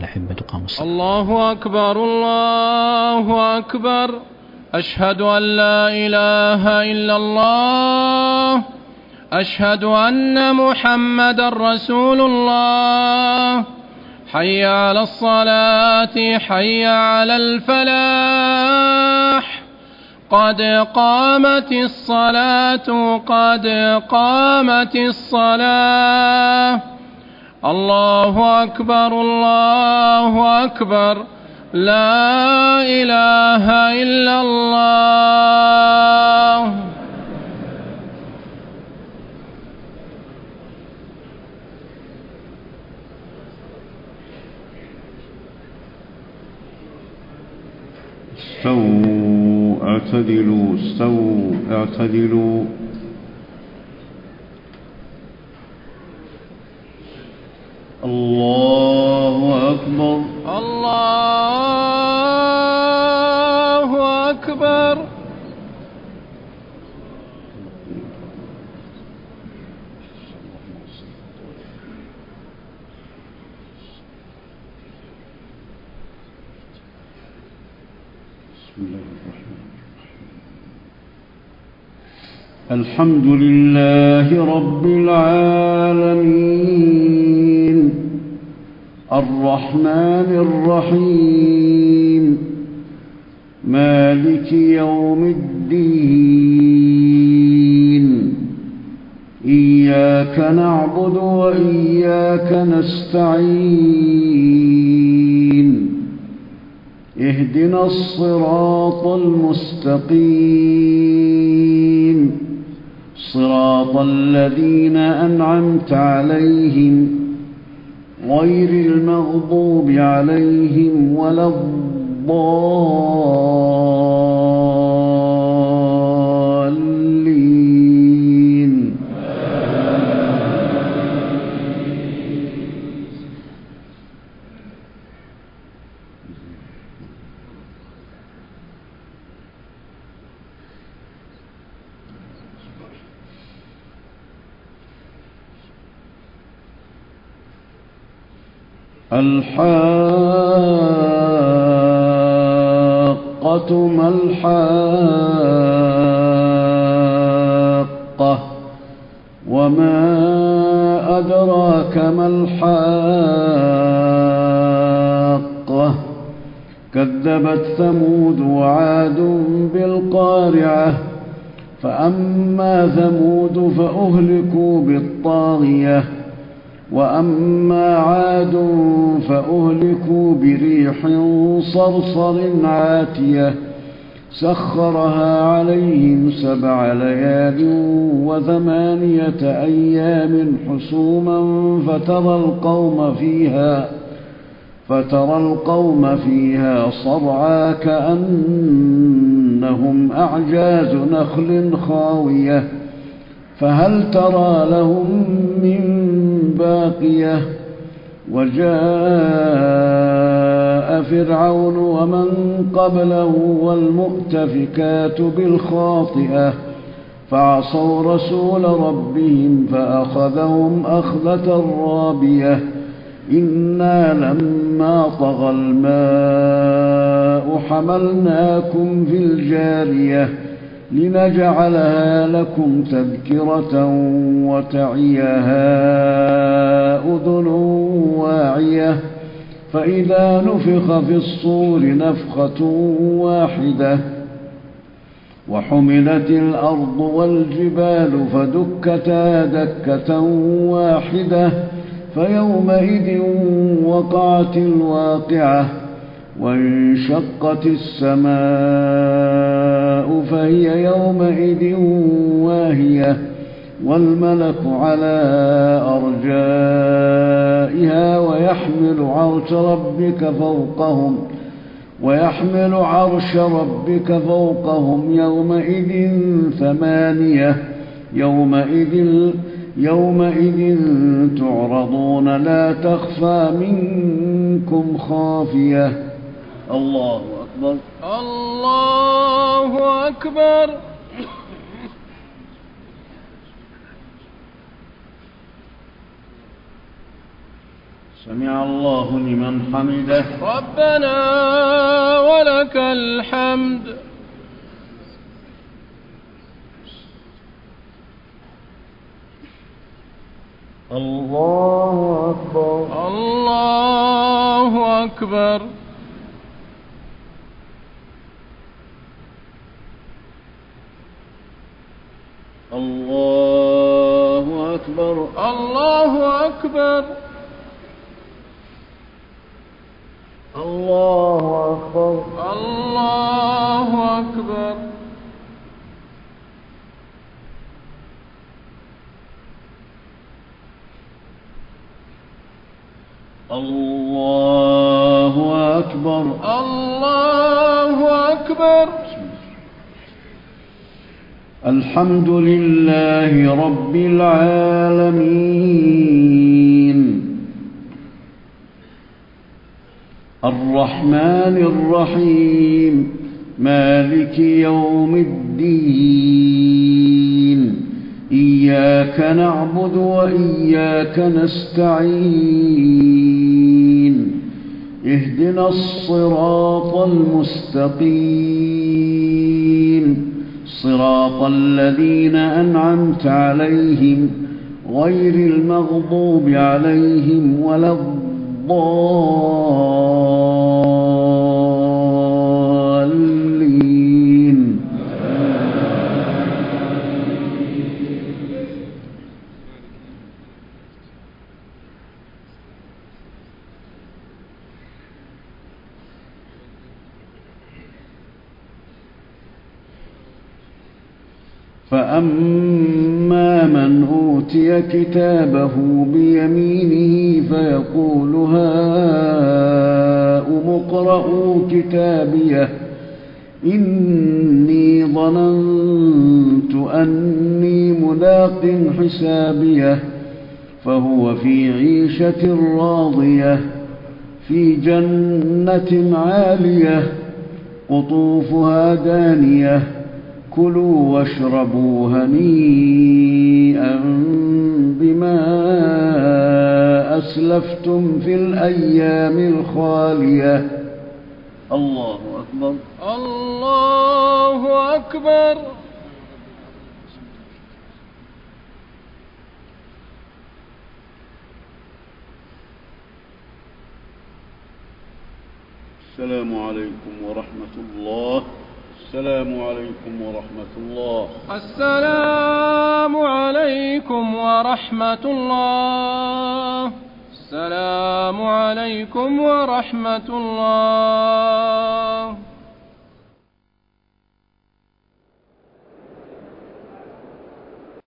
الأحبة قاموا الصلاة. الله أكبر الله أكبر، أشهد أن لا إله إلا الله، أشهد أن محمدا رسول الله، حي على الصلاة حي على الفلاح، قد قامت الصلاة قد قامت الصلاة. الله أكبر الله أكبر، لا إله إلا الله. استووا اعتدلوا استووا اعتدلوا. الله أكبر الله أكبر. الحمد لله رب العالمين، الرحمن الرحيم، مالك يوم الدين، إياك نعبد وإياك نستعين، اهدنا الصراط المستقيم، صراط الذين أنعمت عليهم غير المغضوب عليهم ولا الضالين. الحاقة ما الحاقة، وما أدراك ما الحاقة، كذبت ثمود وعاد بالقارعة، فأما ثمود فأهلكوا بالطاغية، وأما عاد فأهلكوا بريح صرصر عاتية سخرها عليهم 7 ليال و8 أيام حسوما فترى القوم فيها صرعى كأنهم أعجاز نخل خاوية، فهل ترى لهم من باقية. وجاء فرعون ومن قبله والمؤتفكات بالخاطئة، فعصوا رسول ربهم فأخذهم أخذة رابية. إنا لما طغى الماء حملناكم في الجارية لنجعلها لكم تذكرة وتعيها أذن واعية، فإذا نفخ في الصور نفخة واحدة وحملت الأرض والجبال فدكتا دكة واحدة، فيومئذ وقعت الواقعة، وانشقت السماء فهي يومئذ واهية، والملك على أرجائها ويحمل عرش ربك فوقهم يومئذ 8، يومئذ تعرضون لا تخفى منكم خافية. الله أكبر الله أكبر. سمع الله لمن حمده. ربنا ولك الحمد. الله أكبر. الله أكبر. الله أكبر. الله أكبر. الله أكبر. الله أكبر. الله أكبر. الله أكبر. الحمد لله رب العالمين الرحمن الرحيم مالك يوم الدين إياك نعبد وإياك نستعين اهدنا الصراط المستقيم صراط الذين أنعمت عليهم غير المغضوب عليهم ولا الضالين. فأما من أوتي كتابه بيمينه فيقول هاؤم اقرءوا كتابيه إني ظننت أني ملاق حسابيه فهو في عيشة راضية في جنة عالية قطوفها دانية كلوا واشربوا هنيئا بما أسلفتم في الأيام الخالية. الله أكبر. الله أكبر. السلام عليكم ورحمة الله. السلام عليكم ورحمة الله. السلام عليكم ورحمة الله. السلام عليكم ورحمة الله.